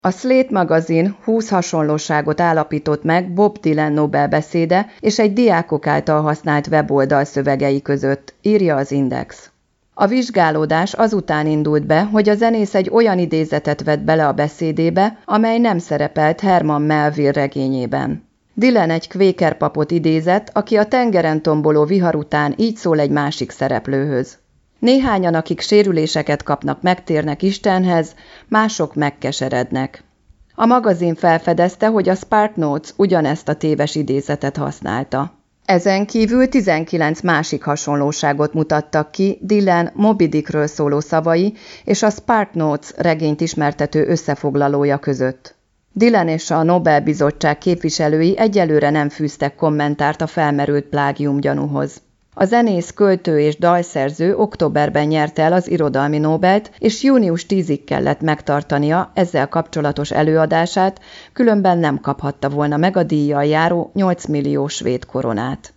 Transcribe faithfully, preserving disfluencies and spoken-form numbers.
A Slate magazin húsz hasonlóságot állapított meg Bob Dylan Nobel-beszéde és egy diákok által használt weboldal szövegei között, írja az Index. A vizsgálódás azután indult be, hogy a zenész egy olyan idézetet vett bele a beszédébe, amely nem szerepelt Herman Melville regényében. Dylan egy kvéker papot idézett, aki a tengeren tomboló vihar után így szól egy másik szereplőhöz. Néhányan, akik sérüléseket kapnak, megtérnek Istenhez, mások megkeserednek. A magazin felfedezte, hogy a SparkNotes ugyanezt a téves idézetet használta. Ezen kívül tizenkilenc másik hasonlóságot mutattak ki Dylan Moby Dickről szóló szavai és a SparkNotes regényt ismertető összefoglalója között. Dylan és a Nobel-bizottság képviselői egyelőre nem fűztek kommentárt a felmerült plágium gyanúhoz. A zenész, költő és dalszerző októberben nyerte el az irodalmi Nobelt, és június tízedikéig kellett megtartania ezzel kapcsolatos előadását, különben nem kaphatta volna meg a díjjal járó nyolc millió svéd koronát.